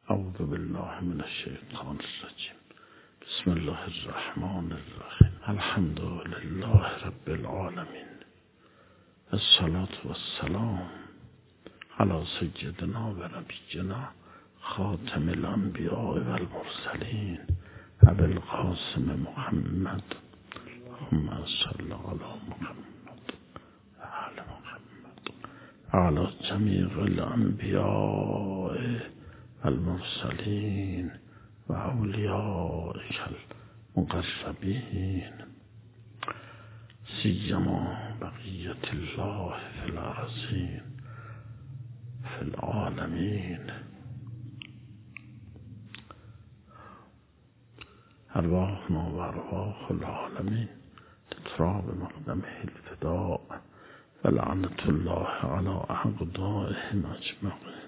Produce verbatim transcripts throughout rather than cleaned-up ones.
اعوذ بالله من الشیطان الرجیم. بسم الله الرحمن الرحیم. الحمد لله رب العالمین. الصلاة والسلام علی سیدنا و نبینا خاتم الانبیاء و المرسلین ابی القاسم محمد اللهم صل علی محمد و آل محمد علی جمیع الانبیاء المرسلین و اولیائک المقربین سیما بقیت الله فی الارضین فی العالمین. ارواحنا و ارواح العالمین تتراب مقدمه الفداء و لعنت الله علی اعدائهم اجمعین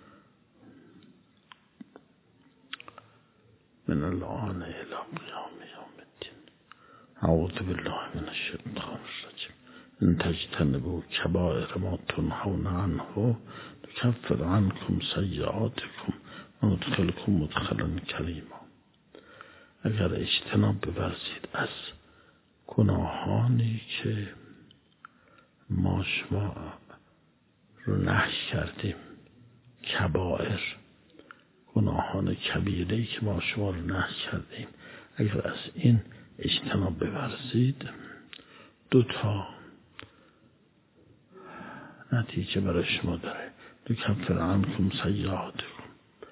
من الآن إلى قيام يوم الدين. أعوذ بالله من الشيطان الرجيم. إن تجتنبوا كبائر ما تنهون عنه نكفر عنكم سیئاتکم و ندخلكم مدخلا کریما. اگر اجتناب بورزید از گناهانی که ما شما رو نهی کردیم، کبائر، گناهان کبیره‌ای که ما شما رو نهی کردیم، اگر از این اجتناب بورزید، دو تا نتیجه برای شما داره. نکفر عنکم سیئاتکم،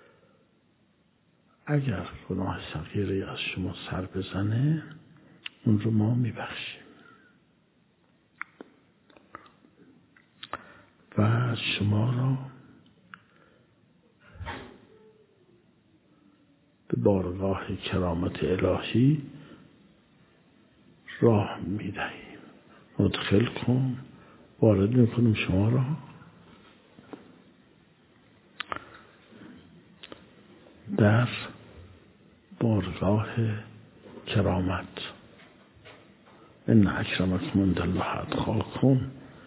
اگر گناه صغیری از شما سر بزنه اون رو ما میبخشیم و شما را به بارگاه کرامت الهی راه میدهیم. مدخل کن، وارد میکنیم شما را در بارگاه کرامت. ان اکرمکم عند الله اتقاکم.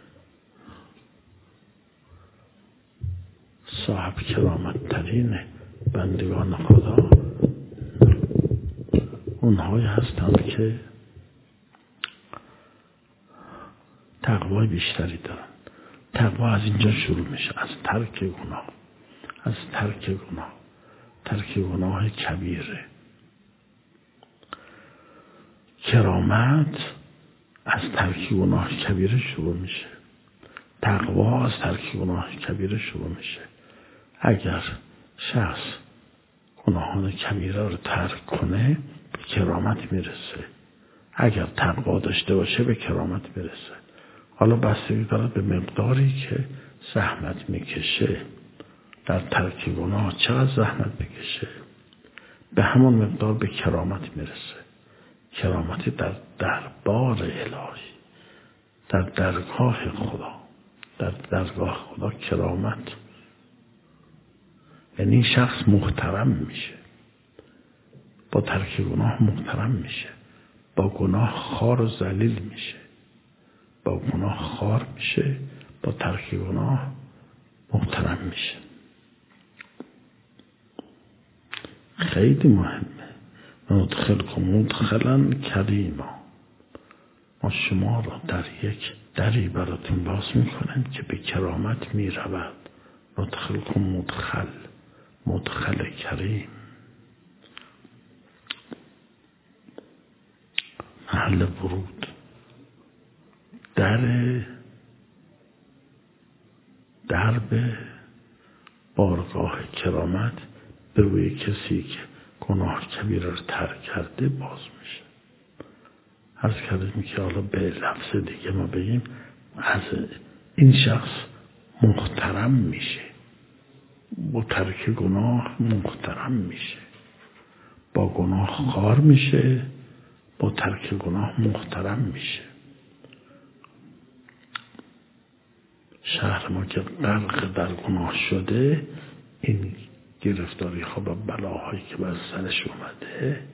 صاحب کرامت ترین بندگان خدا اونهایی هستند که تقوای بیشتری دارن. تقوا از اینجا شروع میشه، از ترک گناه، از ترک گناه، ترک گناه کبیره. کرامت از ترک گناه کبیره شروع میشه، تقوا از ترک گناه کبیره شروع میشه. اگر شخص گناهان کبیره رو ترک کنه به کرامت میرسه. اگر تقوا داشته باشه به کرامت میرسه. حالا بستگی داره به مقداری که زحمت میکشه در ترک گناه، چقدر زحمت میکشه، به همون مقدار به کرامت میرسه. کرامت در دربار الهی، در درگاه خدا، در درگاه خدا کرامت یعنی این شخص محترم میشه، با ترک گناه محترم میشه، با گناه خار و ذلیل میشه، با گناه خار میشه، با ترک گناه محترم میشه. خیلی مهمه. ندخلکم مدخلا کریما، ما شما را در یک دری براتون باز میکنیم که به کرامت میرود. ندخلکم مدخل، مدخل کریم، محل ورود، در درب بارگاه کرامت به روی کسی که گناه کبیره رو ترک کرده باز میشه. عرض کردیم که حالا به لفظ دیگه ما بگیم از این شخص محترم میشه، با ترک گناه محترم میشه، با گناه خار میشه، با ترک گناه محترم میشه. شهر ما که غرق در گناه شده، این گرفتاری ها و بلاهایی که بر سرش اومده،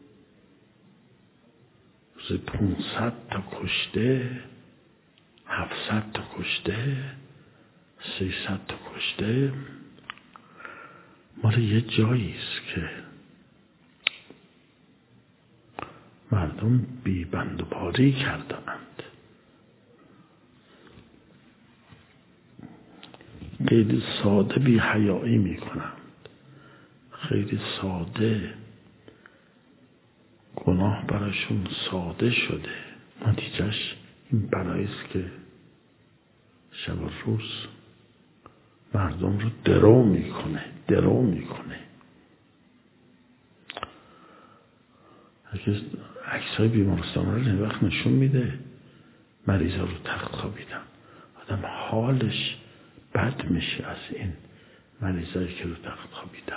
روز پونصد تا کشته، هفتصد تا کشته، سیصد تا کشته، مال یه جایی است که مردم بی بند و باری کردند، خیلی ساده بی حیایی میکنند، خیلی ساده گناه براشون ساده شده. نتیجهش این بلاییست که شب و روز مردم رو درو میکنه درو میکنه. عکسای بیمارستان رو این وقت نشون میده، مریضا رو تخت خوابیدن، آدم حالش بد میشه از این مریضایی که رو تخت خوابیدن.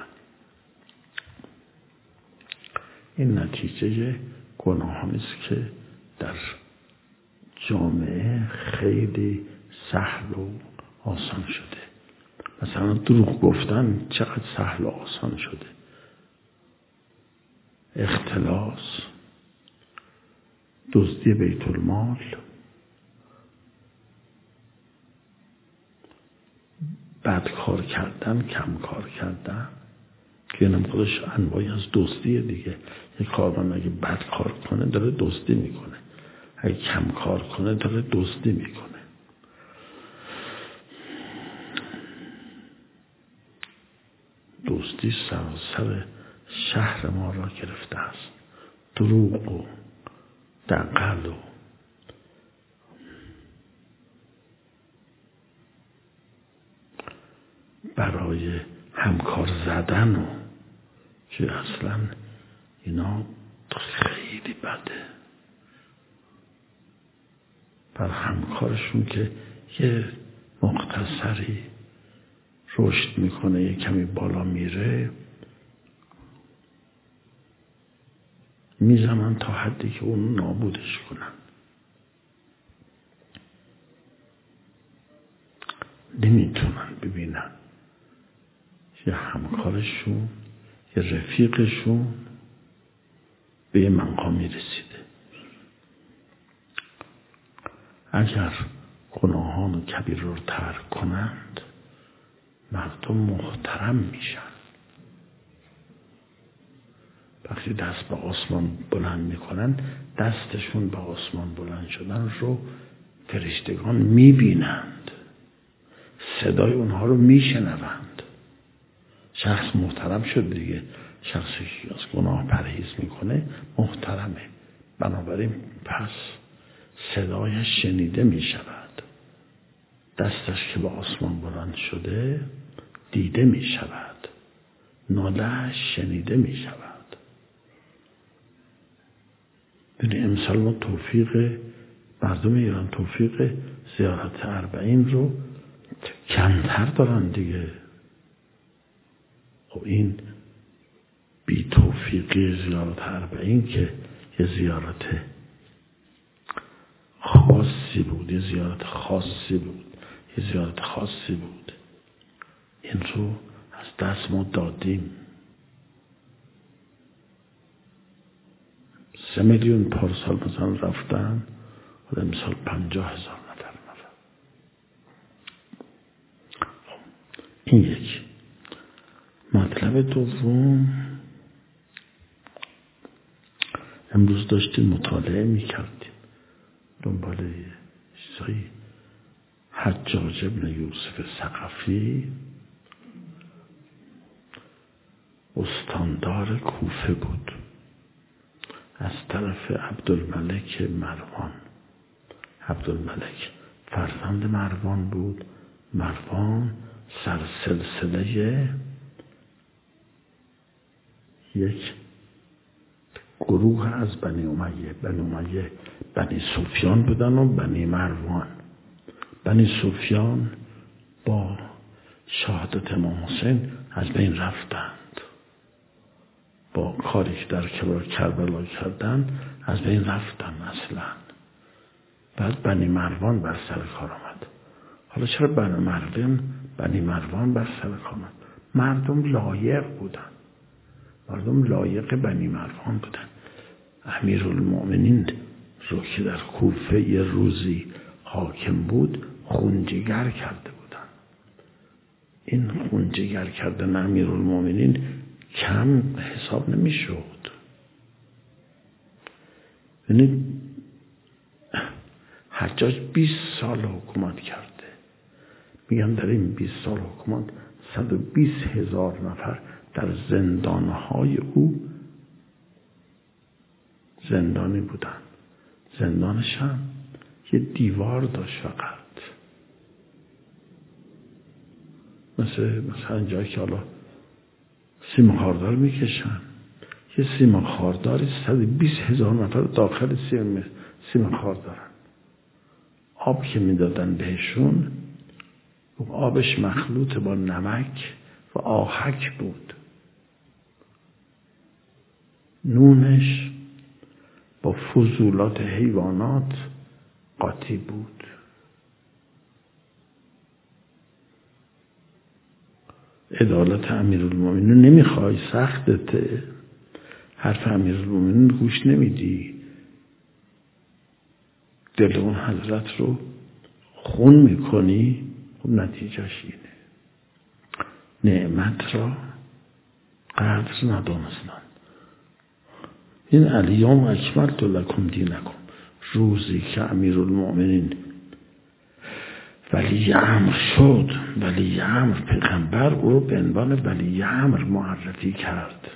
این نتیجه گناهانی است که در جامعه خیلی سهل و آسان شده. مثلا دروغ گفتن چقدر سهل و آسان شده، اختلاس، دزدی بیت المال، بد کار کردن، کم کار کردن که اینم خودش انواعی از دزدیه دیگه. یک کارمند اگه بد کار کنه داره دزدی میکنه، اگه کم کار کنه داره دزدی میکنه. دزدی سراسر شهر ما را گرفته است. دروغ و دغل و برای همکار زدن و که اصلا اینا خیلی بده. بر همکارشون که یه مختصری رشد میکنه، یه کمی بالا میره، میزنن تا حدی که اون نابودش کنن. نمیتونن ببینن یه همکارشون، یه رفیقشون به یه مقامی رسیده. اگر گناهان و کبیر رو ترک کنند مردم محترم میشن. وقتی دست به آسمان بلند میکنن، دستشون به آسمان بلند شدن رو فرشتگان میبینند، صدای اونها رو میشنوند. شخص محترم شد دیگه. شخصی که از گناه پرهیز میکنه محترمه، بنابراین پس صدایش شنیده میشود. دستش که به آسمان بلند شده دیده میشود، ناله‌اش شنیده میشود. یعنی امسال ما توفیق مردم ایران توفیق زیارت اربعین رو کمتر دارن دیگه. و این بی توفیقی زیارت اربعین که یه زیارت خاصی بود، یه زیارت خاصی بود، یه زیارت خاصی بود، این رو از دست ما دادیم. سه میلیون پارسال مثلا رفتن و امسال پنجاه هزار نفر نفر. این یک. مطلب دوم، امروز داشتیم مطالعه میکردیم دنبال چیزایی. حجاج ابن یوسف ثقفی استاندار کوفه بود از طرف عبدالملک مروان. عبدالملک فرزند مروان بود. مروان سرسلسله یک گروه از بنی امیه بنی امیه بنی سفیان بودن و بنی مروان. بنی سفیان با شهادت امام حسین از بین رفتند، با کاری که در کربلا کردن از بین رفتن اصلا. بعد بنی مروان بر سر کار آمد. حالا چرا بنی مروان بنی مروان بر سر کار آمد؟ مردم لایق بودن، مردم لایق بنی مروان بودن. امیرالمؤمنین رو که در کوفه یه روزی حاکم بود خونجگر کرده بودن. این خونجگر کردن امیرالمومنین کم حساب نمی شد. یعنی حجاج بیست سال حکومت کرده. میگن در این بیست سال حکومت صد و بیست هزار نفر در زندانهای او زندانی بودن. زندانش هم یه دیوار داشت فقط، مثل مثلا جایی که حالا سیم خاردار میکشن، یه سیم خارداری صد و بیست هزار نفر داخل سیم سیم خاردارن. آب که میدادن بهشون آبش مخلوط با نمک و آهک بود، نونش با فضولات حیوانات قاطی بود. عدالت امیرالمومنین نمیخوای، سختته، حرف امیرالمومنین گوش نمیدی، دل اون حضرت رو خون میکنی، خب نتیجهش اینه. نعمت را قدر ندانستن. این الیوم اکملت لکم دینکم، روزی که امیرالمومنین ولی امر شد، ولی امر پیغمبر او رو به عنوان ولی امر معرفی کرد.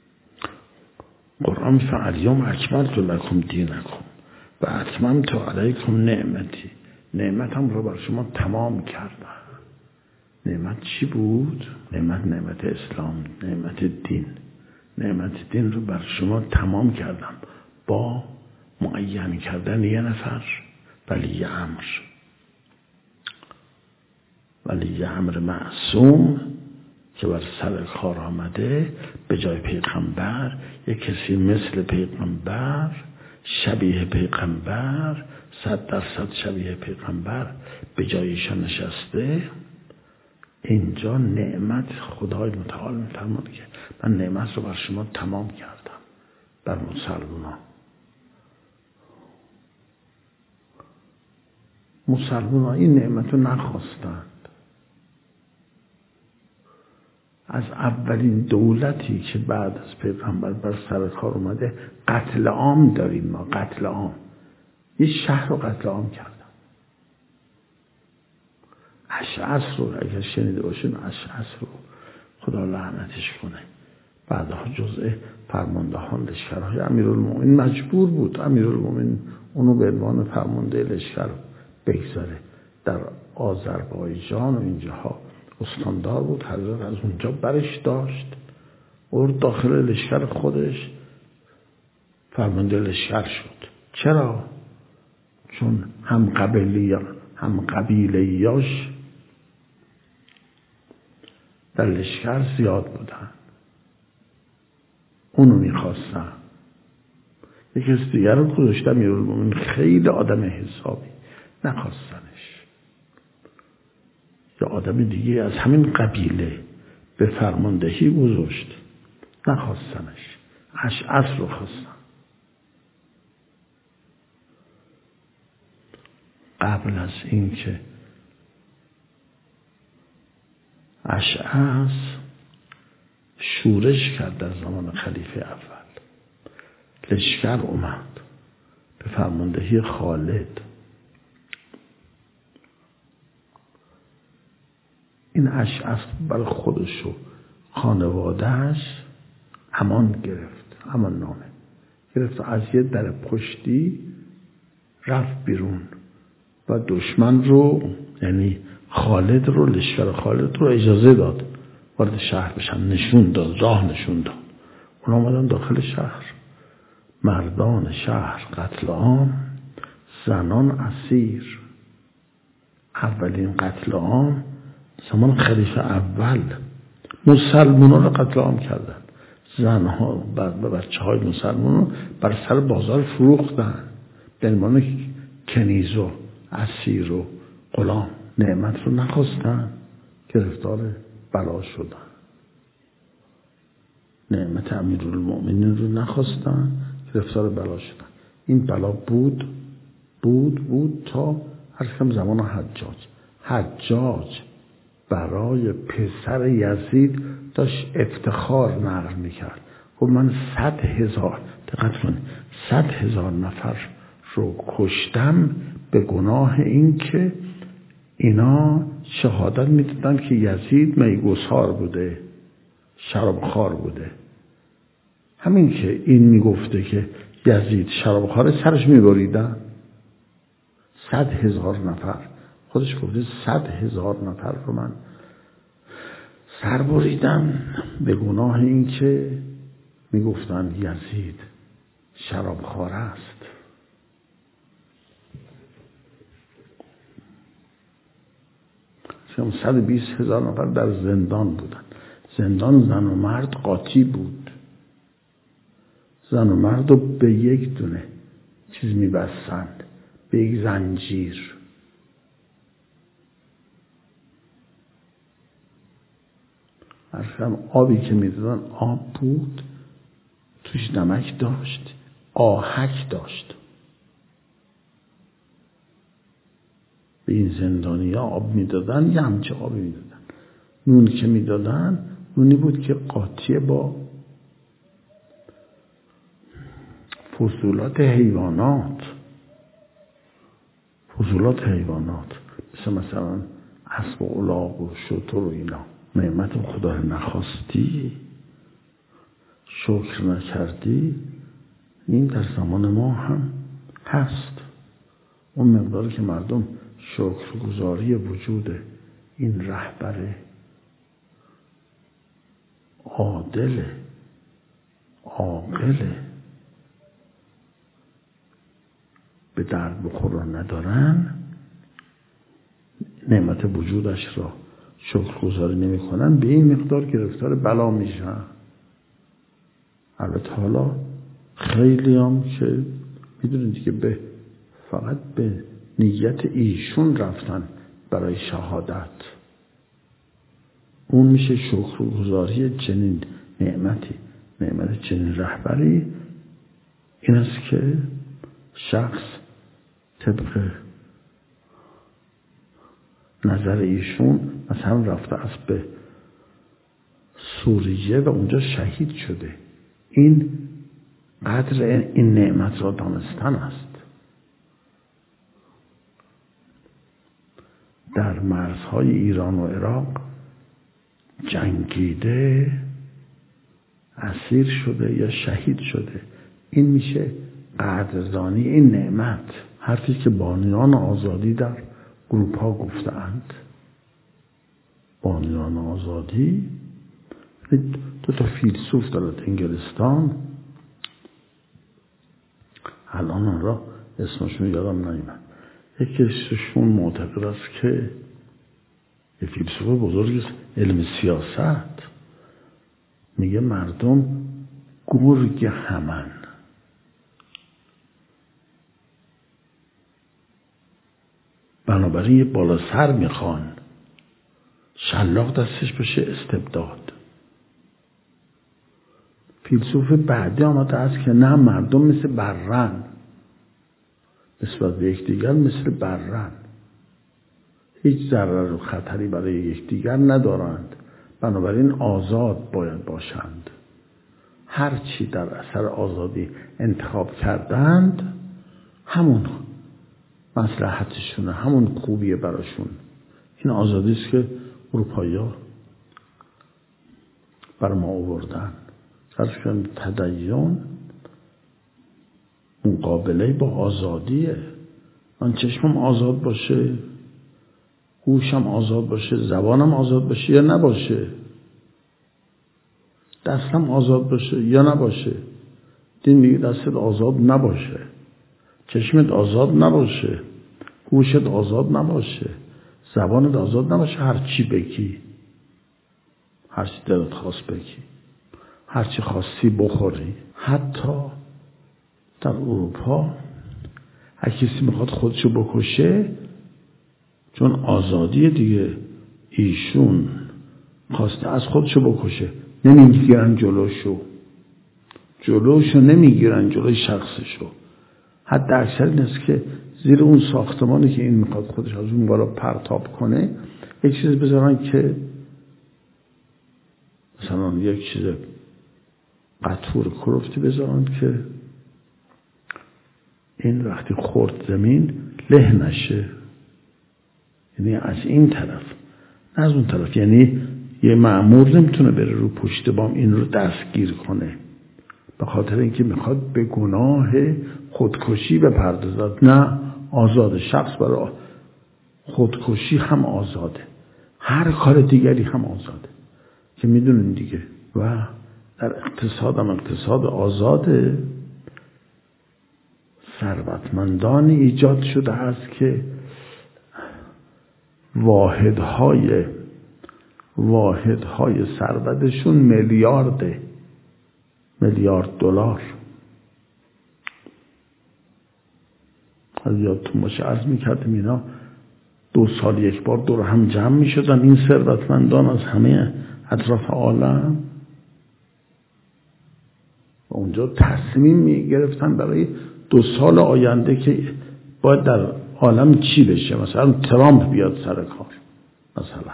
قرآن فالیوم اکملت لکم دینکم و اتممت علیکم نعمتی، نعمتم رو بر شما تمام کردم. نعمت چی بود؟ نعمت نعمت اسلام، نعمت دین. نعمت دین رو بر شما تمام کردم با معین کردن یه نفر ولی امر، ولی امر معصوم که بر سر کار آمده، به جای پیغمبر یک کسی مثل پیغمبر، شبیه پیغمبر، صد درصد شبیه پیغمبر به جایشان نشسته. اینجا نعمت خدای متعال می‌فرماد که من نعمت رو بر شما تمام کردم، بر مسلمان. مسلمان این نعمت رو نخواستند. از اولین دولتی که بعد از پیغمبر بر سر کار اومده قتل عام داریم ما، قتل عام. یه شهر رو قتل عام کردن. اشعث رو اگر شنیده باشین، اشعث رو خدا لعنتش کنه، بعدها جزء فرماندهان لشکرهای امیرالمومنین مجبور بود امیرالمومنین اونو به عنوان فرمانده لشکر بگذاره. در آذربایجان و اینجاها استاندار بود، حضرت از اونجا برش داشت اور داخل لشکر خودش فرمانده لشکر شد. چرا؟ چون هم قبیلی هم قبیلیاش در لشکر زیاد بودن، اونو میخواستن. یکی از دیگر رو گذاشتن امیرالمومنین، خیلی آدم حسابی، نخواستنش. یا آدم دیگه از همین قبیله به فرماندهی گذاشت، نخواستنش. اشعث رو خواستن. قبل از این که اشعث شورش کرد در زمان خلیفه اول، لشکر اومد به فرماندهی خالد. این اشعث برای خودش و خانوادهش امان گرفت، امان نامه گرفت، از یه در پشتی رفت بیرون و دشمن رو، یعنی خالد رو، لشکر خالد رو اجازه داد وارد شهر بشن، نشون داد، راه نشون داد. اونا آمدن داخل شهر، مردان شهر قتل عام، زنان اسیر. اولین قتل عام زمان خلیفه اول، مسلمان ها رو قتل عام کردن، زنها و بچه های مسلمان رو بر سر بازار فروختن به عنوان کنیز و اسیر و غلام. نعمت رو نخواستن، گرفتار بلا شدن. نعمت امیرالمومنین رو نخواستن، گرفتار بلا شدن. این بلا بود بود بود تا هر کم زمان حجاج. حجاج برای پسر یزید داشت افتخار نقل میکرد. گفت من صد هزار دقت کنید صد هزار نفر رو کشتم به گناه این که اینا شهادت میدادن که یزید میگسار بوده، شرابخوار بوده. همین که این میگفته که یزید شرابخواره سرش میبریدن. صد هزار نفر، خودش گفته صد هزار نفر رو من سر بریدم به گناه این که میگفتن یزید شرابخوار است. چون صد و بیست هزار نفر در زندان بودن. زندان زن و مرد قاطی بود. زن و مرد رو به یک دونه چیز میبستند، به یک زنجیر. عرفم آبی که میدادن آب بود، توش نمک داشت، آهک داشت. به این زندانی ها آب میدادن، یه همچه آبی میدادن. نون که میدادن نونی بود که قاطی با فضولات حیوانات فضولات حیوانات مثل مثلا اسب و الاغ و شتر و اینا. نعمت خدا رو نخواستی، شکر نکردی. این در زمان ما هم هست. اون مقداری که مردم شکرگزاری وجود این رهبر عادل عاقل به درد بخور ندارن، نعمت وجودش را شکرگزاری نمی کنن، به این مقدار گرفتار بلا میشن. البته حالا خیلی هم که میدونید که به فقط به نیت ایشون رفتن برای شهادت، اون میشه شکرگزاری چنین نعمتی. نعمت چنین رهبری این است که شخص طبق نظر ایشون مثلا رفته است به سوریه و اونجا شهید شده. این قدر این نعمت را دانستن است. در مرزهای ایران و عراق جنگیده، اسیر شده یا شهید شده. این میشه قدردانی این نعمت. حرفی که بانیان آزادی در اروپا گفتند. بانیان آزادی دو تا فیلسوف در انگلستان، الان آن را اسمشون یادم نمیاد، یکیشون معتقد است که یه فیلسوف بزرگ علم سیاست میگه مردم گرگ همن. بنابراین یه بالا سر میخوان، شلاق دستش بشه استبداد. فیلسوف بعدی آمده است که نه، مردم مثل بررن، نسبت به یکدیگر مثل بررن، هیچ ضرر و خطری برای یکدیگر ندارند، بنابراین آزاد باید باشند. هر چی در اثر آزادی انتخاب کردند همون مصلحتشونه، همون خوبیه براشون. این آزادی است که اروپایی‌ها بر ما آوردن. فرض تدین مقابله با آزادیه. من چشمم آزاد باشه، گوشم آزاد باشه، زبانم آزاد باشه یا نباشه، دستم آزاد باشه یا نباشه. دین میگه دستت آزاد نباشه، چشمت آزاد نباشه، گوشت آزاد نباشه، زبانت آزاد نباشه. هر چی بگی، هر چی دلت خواست بگی، هر چی خواستی بخوری. حتی در اروپا هر کسی میخواد خودشو بکشه، چون آزادی دیگه، ایشون خواسته از خودشو بکشه، نمیگیرن جلوشو جلوشو نمیگیرن جلوی شخصشو. حتی اکثر این است که زیر اون ساختمانی که این میخواد خودش از اون بالا پرتاب کنه یک چیز بذارن که مثلا یک چیز قطور کرفتی بذارن که این وقتی خورد زمین له نشه، یعنی از این طرف نه از اون طرف. یعنی یه مأمور نمیتونه بره رو پشت بام این رو دستگیر کنه به خاطر اینکه میخواد به گناه خودکشی بپردازد. نه، آزاد شخص برای خودکشی هم آزاده، هر کار دیگری هم آزاده که میدونین دیگه. و در اقتصاد هم اقتصاد آزاده، ثروتمندانی ایجاد شده است که واحدهای واحدهای ثروتشون میلیارده میلیارد دلار. از یادتون باشه عرض میکردیم اینا دو سال یک بار دور هم جمع میشدن این ثروتمندان از همه اطراف عالم و اونجا تصمیم میگرفتن برای دو سال آینده که باید در عالم چی بشه. مثلا ترامپ بیاد سر کار مثلا،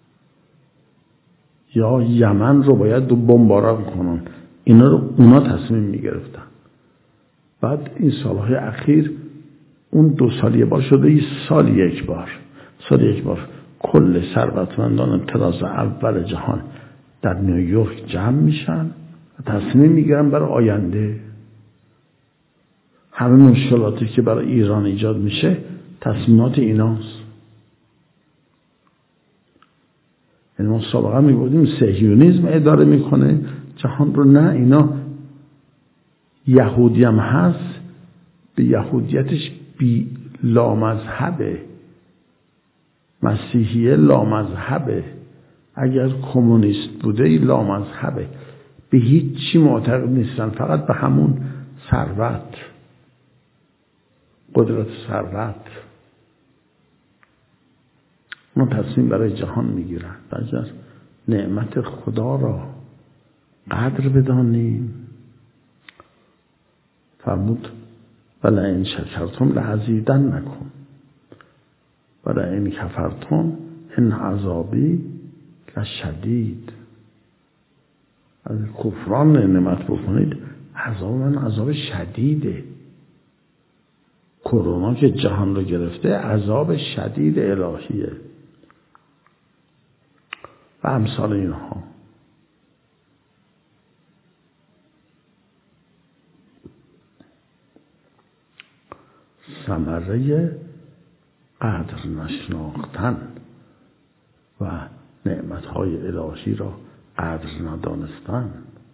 یا یمن رو باید دو بمباران کنن. اینا رو اونا تصمیم میگرفتن. بعد این سالهای اخیر اون دو سال یک بار شده ای سال یک بار سال یک بار کل ثروتمندان طراز اول جهان در نیویورک جمع میشن و تصمیم میگیرن برای آینده. همه مشکلاتی که برای ایران ایجاد میشه تصمیمات ایناست. یعنی ما سابقا میگفتیم صهیونیسم اداره میکنه جهان رو. نه، اینا یهودی هم هست، به یهودیتش بی لامذهبه، مسیحیه لامذهبه، اگر کمونیست بوده ای لامذهبه، به هیچ چی معتقد نیستن، فقط به همون ثروت، قدرت ثروت. ما تصمیم برای جهان میگیرن. بنابراین نعمت خدا را قدر بدانیم. فرمود ولئن شکرتم لأزیدنکم ولئن کفرتم ان عذابی لشدید. از کفران نعمت بکنید، عذاب من عذاب شدیده. کرونا که جهان رو گرفته عذاب شدید الهیه و امثال اینها. ثمره قدر نشناختن و نعمتهای الهی را قدر ندانستن.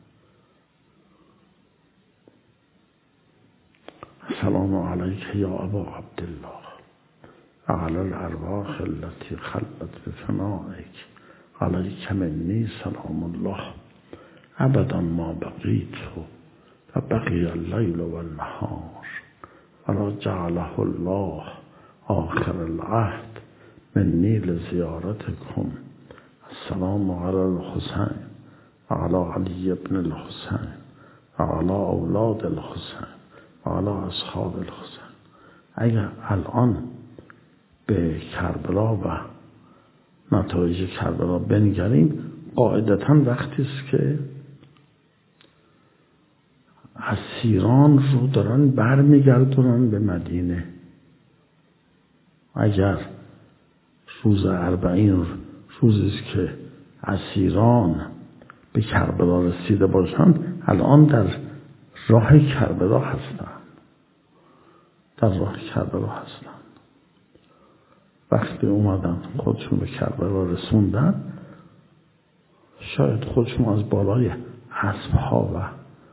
السلام علیک یا ابا عبدالله اعلی الارواح التي خلت بفنائک علیک منی سلام الله ابدا ما بقیت و بقی اللیل و النهار ولا جعله الله آخر العهد منی لزیارتکم. السلام علی الحسین و علی علی ابن الحسین و علی اولاد الحسین و علی اصحاب الحسین. اگر الان به کربلا و نتایج کربلا بنگریم، قاعدتاً وقتی است که اسیران رو دارن برمیگردونن به مدینه. اگر روز اربعین روزی است که اسیران به کربلا رسیده باشند، الان در راه کربلا هستند در راه کربلا هستند وقتی اومدن خودشون به کربلا رسوندن، شاید خودشون از بالای اسب‌ها و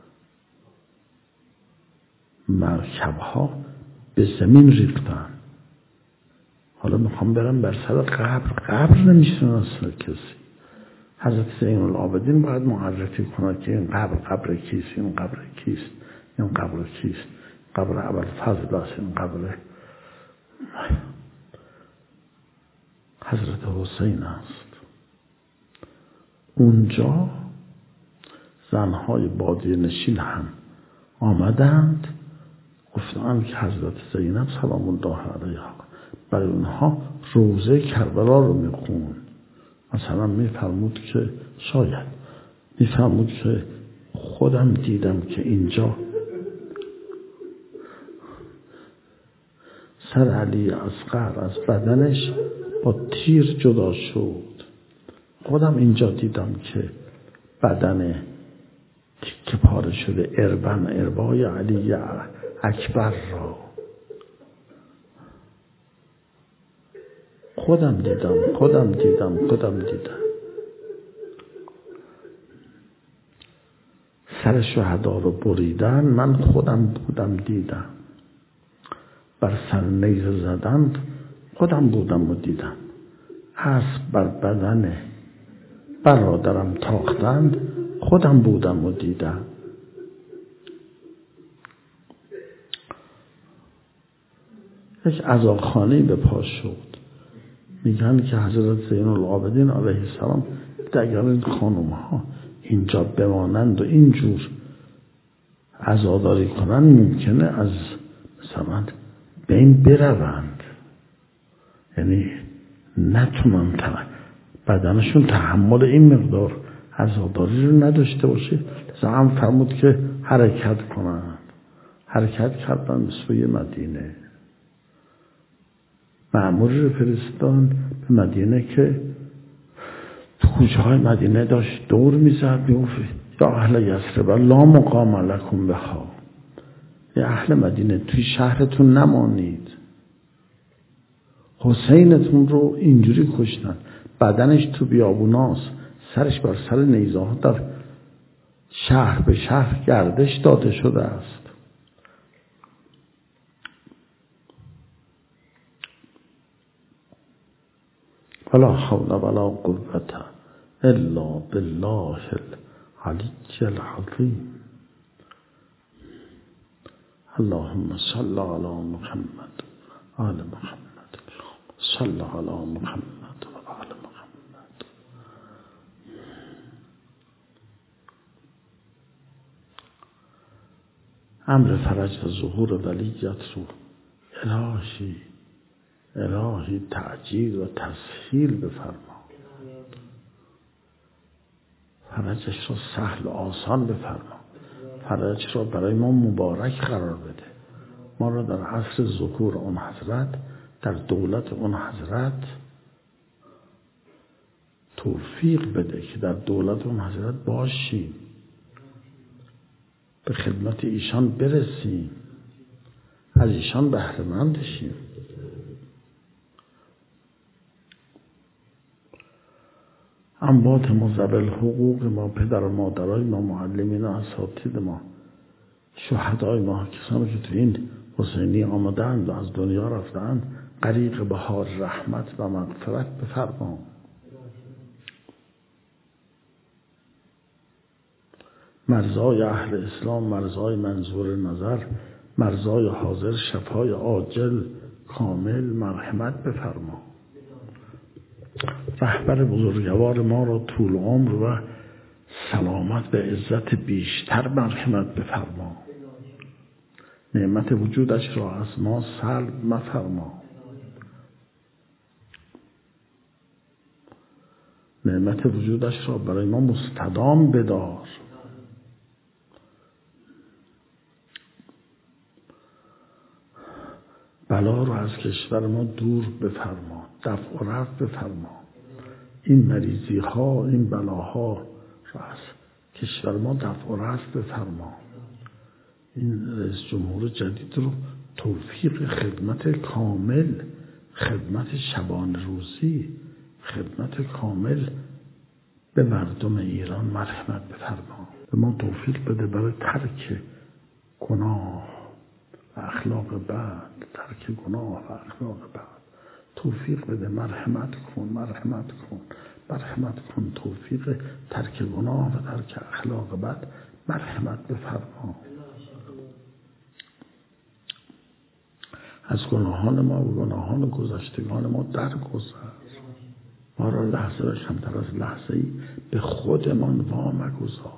مرکب‌ها به زمین ریختن. حالا میخوام برم بر سر قبر. قبر نمیشناسه کسی. حضرت زین العابدین باید معرفی کنه که این قبر قبر کیست، این قبر کیست، این قبر کیست. قبر ابوالفضل است، این قبر حضرت حسین است. اونجا زنهای بادیه نشین هم آمدند، گفتند که حضرت زینب سلام الله علیها برای اونها روزه کربلا رو میخون. مثلا میفرمود که شاید میفرمود که خودم دیدم که اینجا سر علی اصغر از بدنش با تیر جدا شد. خودم اینجا دیدم که بدن تیکه پاره شده اربن اربای علی اکبر را خودم دیدم خودم دیدم خودم دیدم. سر شهدا رو بریدن من خودم بودم دیدم. بر سر نیزه زدن خودم بودم و دیدم. اسب بر بدن برادرم تاختند خودم بودم و دیدم. یک عزاخانه‌ای به پا شد. میگن که حضرت زین العابدین علیه السلام اگر این خانم ها اینجا بمانند و اینجور عزاداری کنن ممکنه از مثلا بین بروند، یعنی نتونن بدنشون تحمل این مقدار عزاداری رو نداشته باشه. زعم فرمود که حرکت کنند. حرکت کردن به سوی مدینه. مأموری رو فرستادن به مدینه که تو کوچه های مدینه داشت دور میزد میگفت یا اهل یثرب لا مقام لکم بها، یا اهل مدینه توی شهرتون نمانید. حسینتون رو اینجوری کشتن، بدنش تو بیابوناست، سرش بر سر نیزه ها در شهر به شهر گردش داده شده است. ولا حول ولا قوة الا بالله العلی العظیم. اللهم صل علی محمد آل محمد، صل علی محمد و آل محمد. امر فرج و ظهور ولیت رو الهی الهی تعجیل و تسهیل بفرما. فرجش را سهل و آسان بفرما. فرج را برای ما مبارک قرار بده. ما را در عصر ظهور اون حضرت، در دولت اون حضرت توفیق بده که در دولت اون حضرت باشیم، به خدمت ایشان برسیم، از ایشان بهره مند بشیم. اموات ما، ذوی حقوق ما، پدر و مادرای ما، معلمین و اساتید ما، شهدای ما، کسانی که تو این حسینی آمدند و از دنیا رفتند، غریق بهار رحمت و مغفرت بفرما. مرزای اهل اسلام، مرزای منظور نظر، مرزای حاضر، شفای عاجل کامل مرحمت بفرما. رهبر بزرگوار ما را طول عمر و سلامت به عزت بیشتر مرحمت بفرما. نعمت وجودش را از ما سلب مفرما. نعمت وجودش را برای ما مستدام بدار. بلا رو از کشور ما دور بفرما، دفع و رفع بفرما. این مریضی ها، این بلاها رو از کشور ما دفع و رفع بفرما. این رئیس جمهور جدید رو توفیق خدمت کامل، خدمت شبان روزی، خدمت کامل به مردم ایران مرحمت بفرما. به ما توفیق بده برای ترک گناه و اخلاق بد، ترک گناه و اخلاق بد. توفیق بده، مرحمت کن، مرحمت کن، مرحمت کن. توفیق ترک گناه و ترک اخلاق بد مرحمت بفرما. از گناهان ما و گناهان گذشتگان ما درگذر. ما را لحظه را کمتر از لحظه ای به خودمان وامگذار.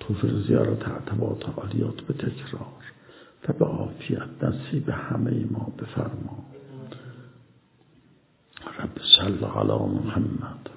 توفیق زیارت عتبات عالیات به تکرار و به عافیت نصیب همه ما بفرما. رب صل علی محمد